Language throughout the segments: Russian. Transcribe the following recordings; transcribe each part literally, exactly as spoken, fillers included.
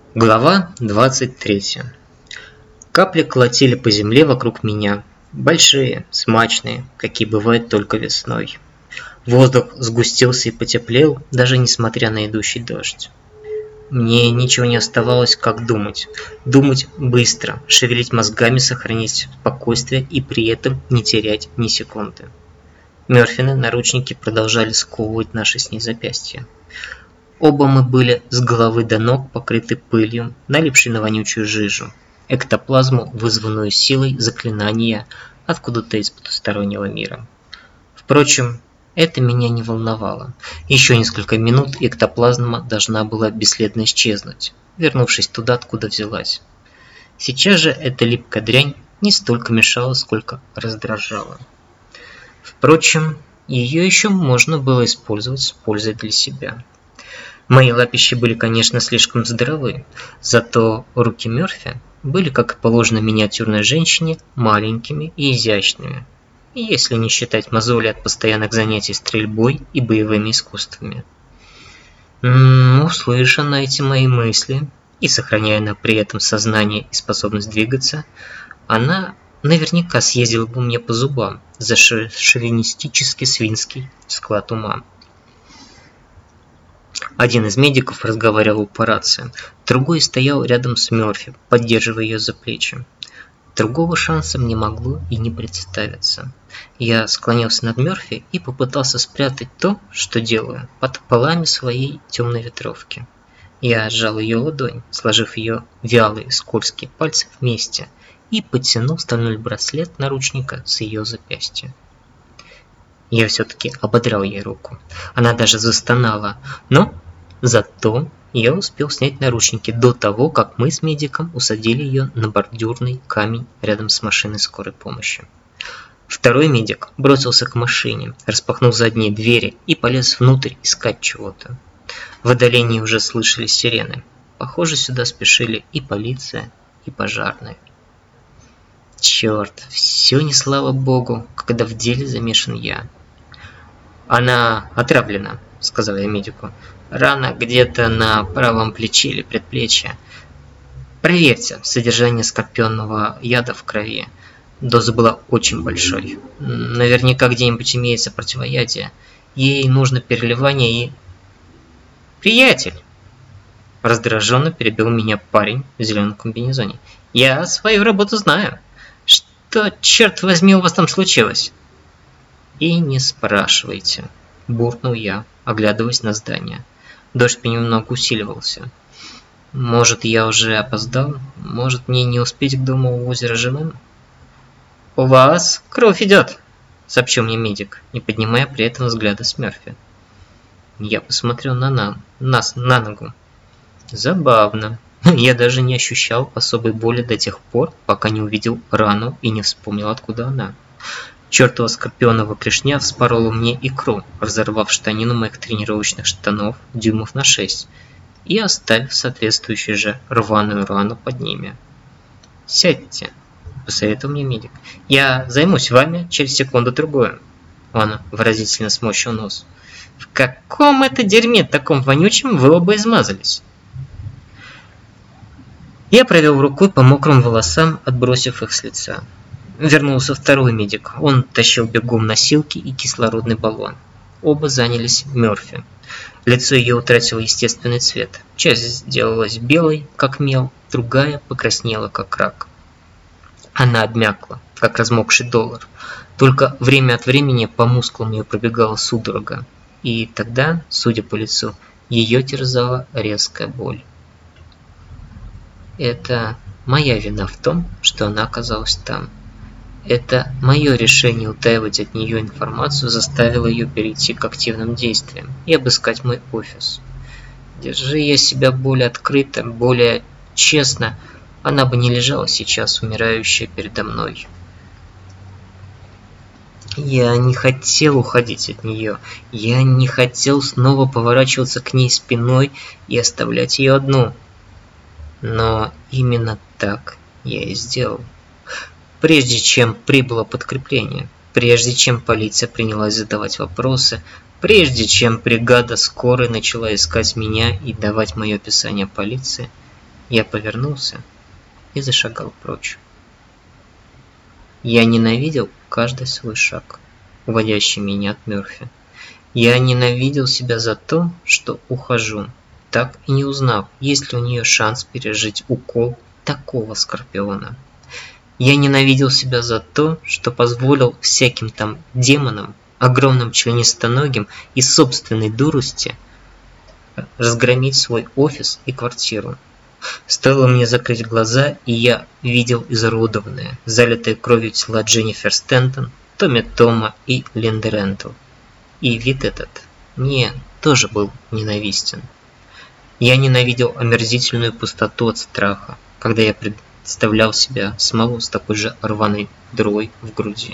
Глава двадцать третья. Капли колотили по земле вокруг меня. Большие, смачные, какие бывают только весной. Воздух сгустился и потеплел, даже несмотря на идущий дождь. Мне ничего не оставалось, как думать. Думать быстро, шевелить мозгами, сохранить спокойствие и при этом не терять ни секунды. Мёрфины наручники продолжали сковывать наши с ней запястья. Оба мы были с головы до ног покрыты пылью, налипшей на вонючую жижу, эктоплазму, вызванную силой заклинания откуда-то из потустороннего мира. Впрочем, это меня не волновало. Еще несколько минут эктоплазма должна была бесследно исчезнуть, вернувшись туда, откуда взялась. Сейчас же эта липкая дрянь не столько мешала, сколько раздражала. Впрочем, ее еще можно было использовать с пользой для себя. Мои лапищи были, конечно, слишком здоровы, зато руки Мёрфи были, как и положено миниатюрной женщине, маленькими и изящными, если не считать мозоли от постоянных занятий стрельбой и боевыми искусствами. М-м, услыша на эти мои мысли и сохраняя на при этом сознание и способность двигаться, она наверняка съездила бы мне по зубам за шовинистический свинский склад ума. Один из медиков разговаривал по рации, другой стоял рядом с Мёрфи, поддерживая ее за плечи. Другого шанса мне могло и не представиться. Я склонился над Мёрфи и попытался спрятать то, что делаю, под полами своей темной ветровки. Я сжал ее ладонь, сложив ее вялые скользкие пальцы вместе, и подтянул стальной браслет наручника с ее запястья. Я все-таки ободрал ей руку. Она даже застонала, но зато я успел снять наручники до того, как мы с медиком усадили ее на бордюрный камень рядом с машиной скорой помощи. Второй медик бросился к машине, распахнул задние двери и полез внутрь искать чего-то. В отдалении уже слышались сирены. Похоже, сюда спешили и полиция, и пожарные. Черт, все не слава богу, когда в деле замешан я. «Она отравлена», — сказал я медику. «Рана где-то на правом плече или предплечье. Проверьте содержание скорпионного яда в крови. Доза была очень большой. Наверняка где-нибудь имеется противоядие. Ей нужно переливание и...» «Приятель!» — раздраженно перебил меня парень в зеленом комбинезоне. «Я свою работу знаю. Что, черт возьми, у вас там случилось?» «И не спрашивайте», – буркнул я, оглядываясь на здание. Дождь понемногу усиливался. «Может, я уже опоздал? Может, мне не успеть к дому у озера Жемым?» «У вас кровь идет», – сообщил мне медик, не поднимая при этом взгляда с Мёрфи. Я посмотрел на, на нас на ногу. Забавно. Я даже не ощущал особой боли до тех пор, пока не увидел рану и не вспомнил, откуда она. Чертова скорпионова клешня вспорола мне икру, разорвав штанину моих тренировочных штанов дюймов на шесть и оставив соответствующую же рваную рану под ними. «Сядьте», – посоветовал мне медик. «Я займусь вами через секунду-другую». Он выразительно сморщил нос. «В каком это дерьме таком вонючем вы оба измазались?» Я провел рукой по мокрым волосам, отбросив их с лица. Вернулся второй медик. Он тащил бегом носилки и кислородный баллон. Оба занялись Мёрфи. Лицо ее утратило естественный цвет. Часть сделалась белой, как мел, другая покраснела, как рак. Она обмякла, как размокший доллар. Только время от времени по мускулам ее пробегала судорога. И тогда, судя по лицу, ее терзала резкая боль. Это моя вина в том, что она оказалась там. Это мое решение утаивать от нее информацию заставило ее перейти к активным действиям и обыскать мой офис. Держи я себя более открыто, более честно, она бы не лежала сейчас, умирающая передо мной. Я не хотел уходить от нее, я не хотел снова поворачиваться к ней спиной и оставлять ее одну. Но именно так я и сделал. Прежде чем прибыло подкрепление, прежде чем полиция принялась задавать вопросы, прежде чем бригада скорой начала искать меня и давать мое описание полиции, Я повернулся и зашагал прочь. Я ненавидел каждый свой шаг, уводящий меня от Мёрфи. Я ненавидел себя за то, что ухожу, так и не узнав, есть ли у нее шанс пережить укол такого скорпиона. Я ненавидел себя за то, что позволил всяким там демонам, огромным членистоногим и собственной дурости разгромить свой офис и квартиру. Стоило мне закрыть глаза, и я видел изуродованные, залитые кровью тела Дженнифер Стентон, Томми Тома и Линды Рентл. И вид этот мне тоже был ненавистен. Я ненавидел омерзительную пустоту от страха, когда я представлял себя самого с такой же рваной дырой в груди.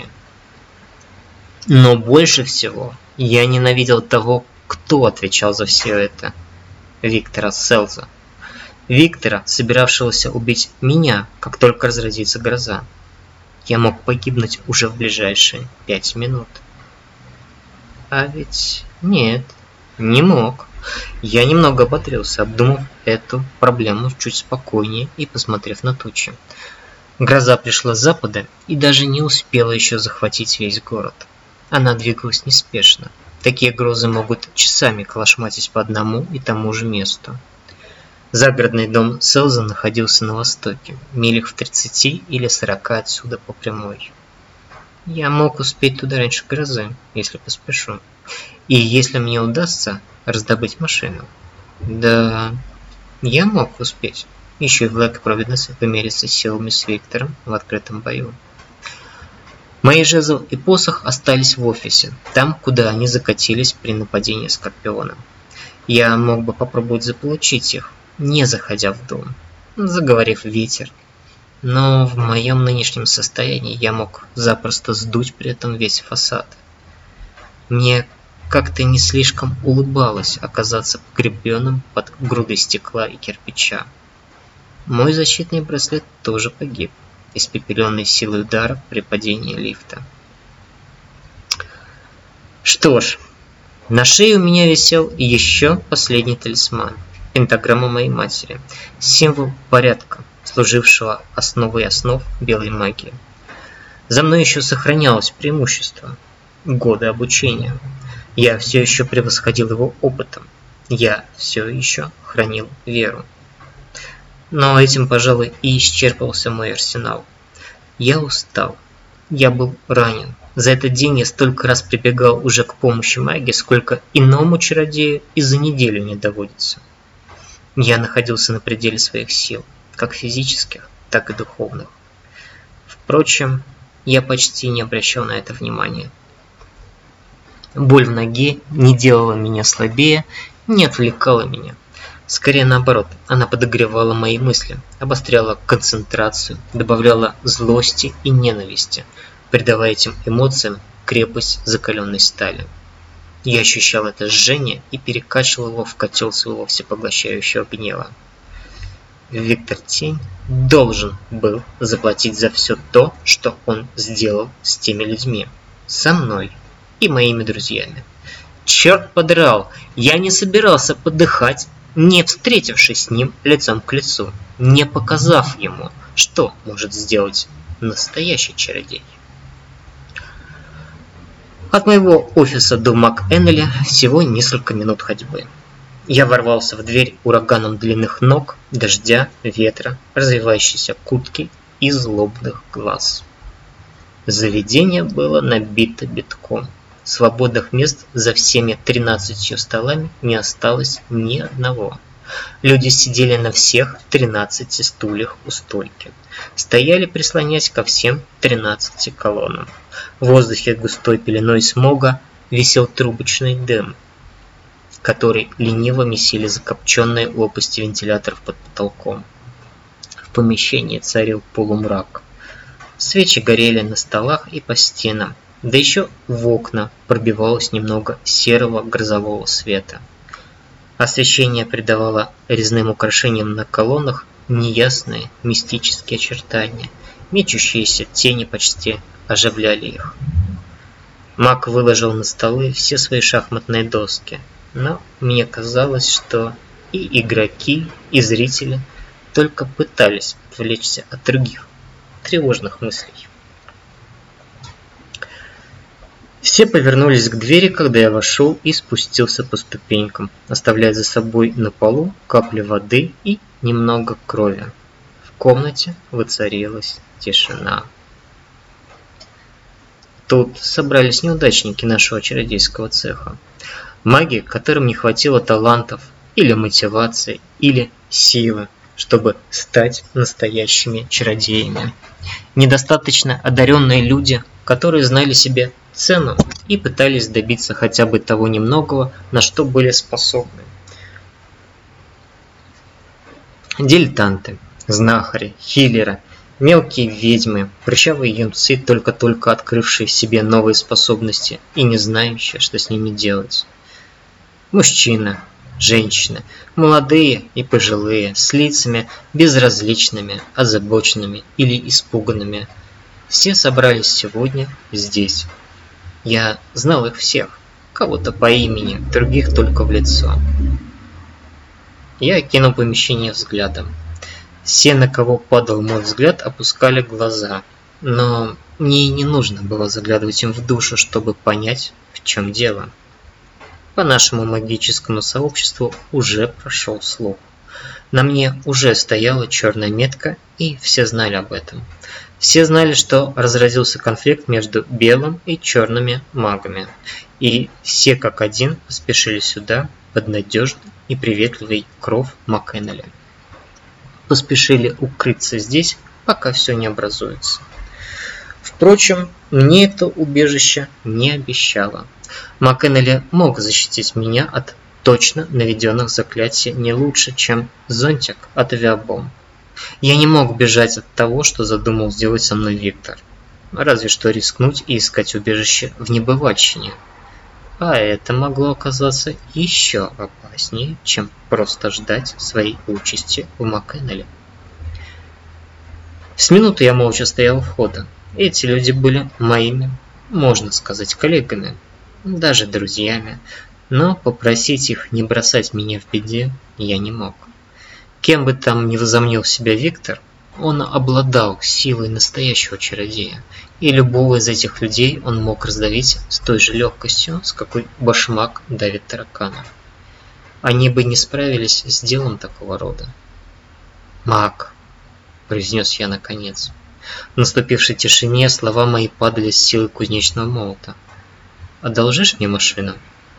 Но больше всего я ненавидел того, кто отвечал за все это. Виктора Селза. Виктора, собиравшегося убить меня, как только разразится гроза. Я мог погибнуть уже в ближайшие пять минут. А ведь нет, не мог. Я немного ободрился, обдумав эту проблему чуть спокойнее и посмотрев на тучи. Гроза пришла с запада и даже не успела еще захватить весь город. Она двигалась неспешно. Такие грозы могут часами колошматить по одному и тому же месту. Загородный дом Селза находился на востоке, милях в тридцати или сорока отсюда по прямой. Я мог успеть туда раньше грозы, если поспешу. И если мне удастся раздобыть машину. Да, я мог успеть. Еще и Блэк Провиденс помериться силами с Виктором в открытом бою. Мои жезл и посох остались в офисе, там, куда они закатились при нападении Скорпиона. Я мог бы попробовать заполучить их, не заходя в дом, заговорив ветер. Но в моем нынешнем состоянии я мог запросто сдуть при этом весь фасад. Мне как-то не слишком улыбалось оказаться погребенным под грудой стекла и кирпича. Мой защитный браслет тоже погиб, испепеленный силой удара при падении лифта. Что ж, на шее у меня висел еще последний талисман. Пентаграмма моей матери, символ порядка, служившего основой основ белой магии. За мной еще сохранялось преимущество – годы обучения. Я все еще превосходил его опытом. Я все еще хранил веру. Но этим, пожалуй, и исчерпался мой арсенал. Я устал. Я был ранен. За этот день я столько раз прибегал уже к помощи магии, сколько иному чародею и за неделю не доводится. Я находился на пределе своих сил, как физических, так и духовных. Впрочем, я почти не обращал на это внимания. Боль в ноге не делала меня слабее, не отвлекала меня. Скорее наоборот, она подогревала мои мысли, обостряла концентрацию, добавляла злости и ненависти, придавая этим эмоциям крепость закаленной стали. Я ощущал это жжение и перекачивал его в котел своего всепоглощающего гнева. Виктор Тень должен был заплатить за все то, что он сделал с теми людьми, со мной и моими друзьями. Черт подрал, я не собирался подыхать, не встретившись с ним лицом к лицу, не показав ему, что может сделать настоящий чародей. От моего офиса до МакЭннеля всего несколько минут ходьбы. Я ворвался в дверь ураганом длинных ног, дождя, ветра, развивающейся куртки и злобных глаз. Заведение было набито битком. Свободных мест за всеми тринадцатью столами не осталось ни одного. Люди сидели на всех тринадцати стульях у стойки. Стояли, прислонясь ко всем тринадцати колоннам. В воздухе густой пеленой смога висел трубочный дым, который лениво месили закопченные лопасти вентиляторов под потолком. В помещении царил полумрак. Свечи горели на столах и по стенам, да еще в окна пробивалось немного серого грозового света. Освещение придавало резным украшениям на колоннах неясные мистические очертания, мечущиеся тени почти оживляли их. Маг выложил на столы все свои шахматные доски, но мне казалось, что и игроки, и зрители только пытались отвлечься от других тревожных мыслей. Все повернулись к двери, когда я вошел и спустился по ступенькам, оставляя за собой на полу капли воды и немного крови. В комнате воцарилась тишина. Тут собрались неудачники нашего чародейского цеха. Маги, которым не хватило талантов, или мотивации, или силы, чтобы стать настоящими чародеями. Недостаточно одаренные люди, которые знали себе цену и пытались добиться хотя бы того немногого, на что были способны. Дилетанты, знахари, хиллеры, мелкие ведьмы, прыщавые юнцы, только-только открывшие в себе новые способности и не знающие, что с ними делать. Мужчины, женщины, молодые и пожилые, с лицами безразличными, озабоченными или испуганными. Все собрались сегодня здесь. Я знал их всех, кого-то по имени, других только в лицо. Я окинул помещение взглядом. Все, на кого падал мой взгляд, опускали глаза, но мне не нужно было заглядывать им в душу, чтобы понять, в чем дело. По нашему магическому сообществу уже прошел слух. На мне уже стояла черная метка, и все знали об этом. Все знали, что разразился конфликт между белым и черными магами, и все как один поспешили сюда под надежный и приветливый кров МакЭннеля. Поспешили укрыться здесь, пока все не образуется. Впрочем, мне это убежище не обещало. МакЭннеля мог защитить меня от точно наведенных заклятий не лучше, чем зонтик от авиабомб. Я не мог бежать от того, что задумал сделать со мной Виктор. Разве что рискнуть и искать убежище в небывальщине. А это могло оказаться еще опаснее, чем просто ждать своей участи в МакЭннеле. С минуты я молча стоял у входа. Эти люди были моими, можно сказать, коллегами, даже друзьями, но попросить их не бросать меня в беде я не мог. Кем бы там ни возомнил себя Виктор, он обладал силой настоящего чародея, и любого из этих людей он мог раздавить с той же легкостью, с какой башмак давит таракана. Они бы не справились с делом такого рода. «Маг», — произнес я наконец. В наступившей тишине слова мои падали с силой кузнечного молота. «Одолжишь мне машину?»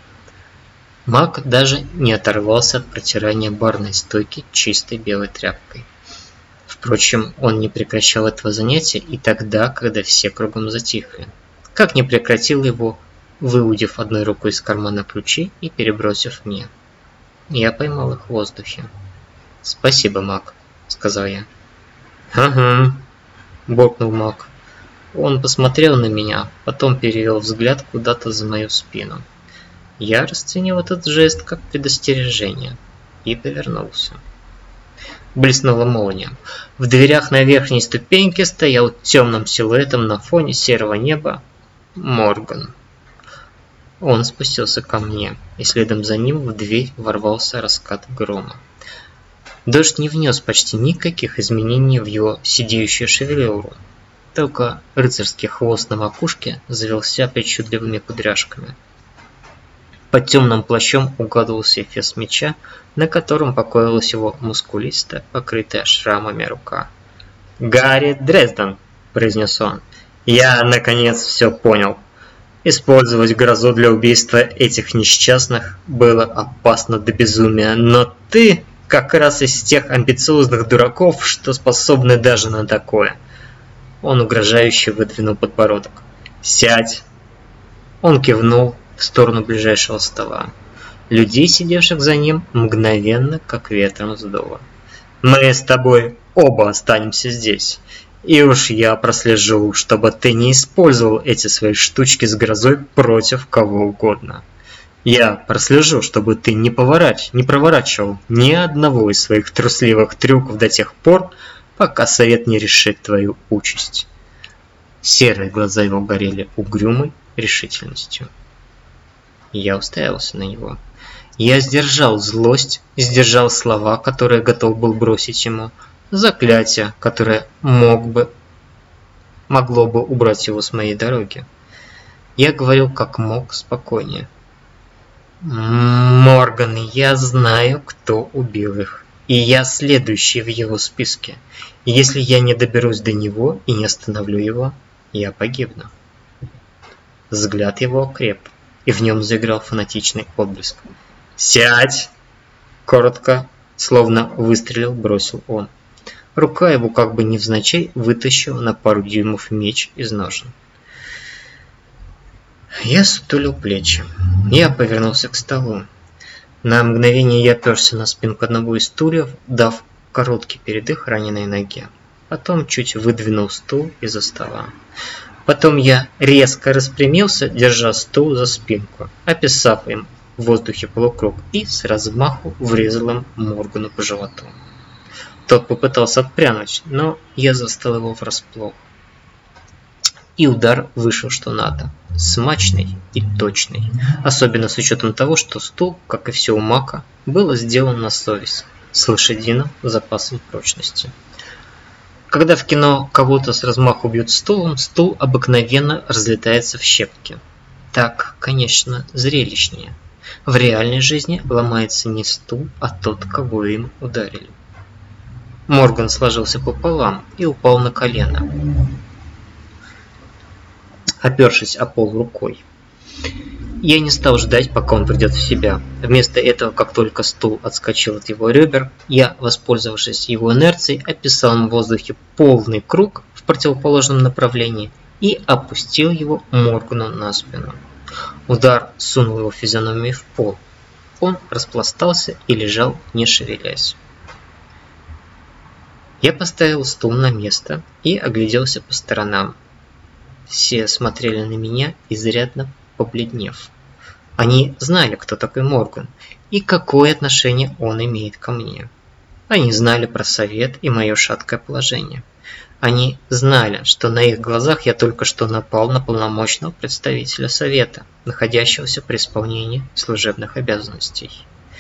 Маг даже не оторвался от протирания барной стойки чистой белой тряпкой. Впрочем, он не прекращал этого занятия и тогда, когда все кругом затихли. Как не прекратил его, выудив одной рукой из кармана ключи и перебросив мне. Я поймал их в воздухе. «Спасибо, Маг», — сказал я. «Ага», — буркнул Маг. Он посмотрел на меня, потом перевел взгляд куда-то за мою спину. Я расценил этот жест как предостережение и повернулся. Блеснула молния. В дверях на верхней ступеньке стоял темным силуэтом на фоне серого неба Морган. Он спустился ко мне, и следом за ним в дверь ворвался раскат грома. Дождь не внес почти никаких изменений в его сидеющую шевелюру, только рыцарский хвост на макушке завелся причудливыми кудряшками. Под темным плащом угадывался эфес меча, на котором покоилась его мускулистая, покрытая шрамами рука. «Гарри Дрезден!» – произнес он. «Я, наконец, все понял. Использовать грозу для убийства этих несчастных было опасно до безумия, но ты как раз из тех амбициозных дураков, что способны даже на такое». Он угрожающе выдвинул подбородок. «Сядь!» Он кивнул в сторону ближайшего стола. Людей, сидевших за ним, мгновенно как ветром сдуло. «Мы с тобой оба останемся здесь, и уж я прослежу, чтобы ты не использовал эти свои штучки с грозой против кого угодно. Я прослежу, чтобы ты не, поворач... не проворачивал ни одного из своих трусливых трюков до тех пор, пока совет не решит твою участь». Серые глаза его горели угрюмой решительностью. Я уставился на него. Я сдержал злость, сдержал слова, которые готов был бросить ему, заклятие, которое мог бы, могло бы убрать его с моей дороги. Я говорил как мог спокойнее. «Морган, я знаю, кто убил их, и я следующий в его списке. Если я не доберусь до него и не остановлю его, я погибну». Взгляд его окреп, и в нем заиграл фанатичный отблеск. «Сядь!» – коротко, словно выстрелил, бросил он. Рука его как бы невзначай вытащила на пару дюймов меч из ножен. Я сутулил плечи. Я повернулся к столу. На мгновение я оперся на спинку одного из стульев, дав короткий передых раненой ноге. Потом чуть выдвинул стул из-за стола. Потом я резко распрямился, держа стул за спинку, описав им в воздухе полукруг и с размаху врезал им Моргану по животу. Тот попытался отпрянуть, но я застал его врасплох. И удар вышел что надо. Смачный и точный. Особенно с учетом того, что стул, как и все у Мака, было сделан на совесть, с лошадиным запасом прочности. Когда в кино кого-то с размаху бьют стулом, стул обыкновенно разлетается в щепки. Так, конечно, зрелищнее. В реальной жизни ломается не стул, а тот, кого им ударили. Морган сложился пополам и упал на колено, опершись о пол рукой. Я не стал ждать, пока он придет в себя. Вместо этого, как только стул отскочил от его ребер, я, воспользовавшись его инерцией, описал в воздухе полный круг в противоположном направлении и опустил его Моргану на спину. Удар сунул его физиономией в пол. Он распластался и лежал, не шевелясь. Я поставил стул на место и огляделся по сторонам. Все смотрели на меня, изрядно побледнев. Они знали, кто такой Морган и какое отношение он имеет ко мне. Они знали про совет и мое шаткое положение. Они знали, что на их глазах я только что напал на полномочного представителя совета, находящегося при исполнении служебных обязанностей.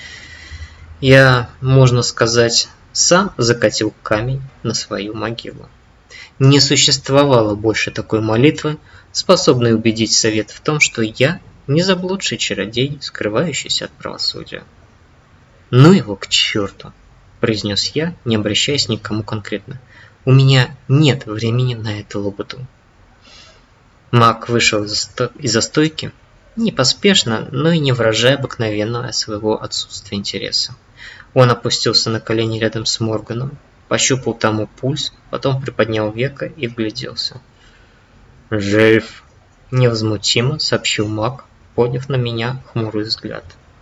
Я, можно сказать, сам закатил камень на свою могилу. Не существовало больше такой молитвы, способной убедить совет в том, что я не заблудший чародей, скрывающийся от правосудия. «Ну его к черту!» – произнес я, не обращаясь ни к кому конкретно. «У меня нет времени на эту лоботу». Маг вышел из-за стойки, не поспешно, но и не выражая обыкновенного своего отсутствия интереса. Он опустился на колени рядом с Морганом, пощупал тому пульс, потом приподнял веко и вгляделся. «Жив!» – невозмутимо сообщил маг, подняв на меня хмурый взгляд.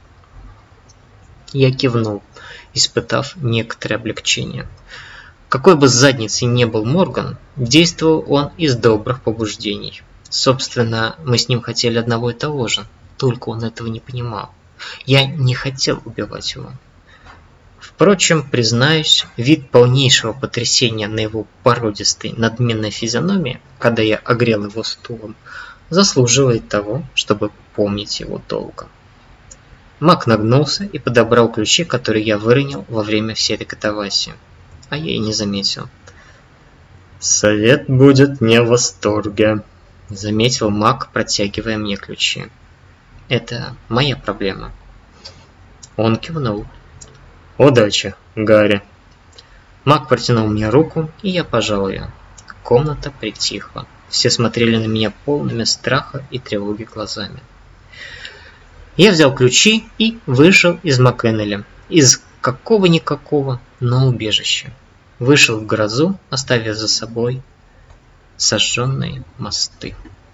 Я кивнул, испытав некоторое облегчение. Какой бы задницей ни был Морган, действовал он из добрых побуждений. Собственно, мы с ним хотели одного и того же, только он этого не понимал. Я не хотел убивать его. Впрочем, признаюсь, вид полнейшего потрясения на его породистой надменной физиономии, когда я огрел его стулом, заслуживает того, чтобы помнить его долго. Маг нагнулся и подобрал ключи, которые я выронил во время всей этой катавасии, а я и не заметил. «Совет будет не в восторге», — заметил маг, протягивая мне ключи. «Это моя проблема». Он кивнул. «Удачи, Гарри». Маг протянул мне руку, и я пожал ее. Комната притихла. Все смотрели на меня полными страха и тревоги глазами. Я взял ключи и вышел из Маккеннеля. Из какого-никакого, но убежища. Вышел в грозу, оставив за собой сожженные мосты.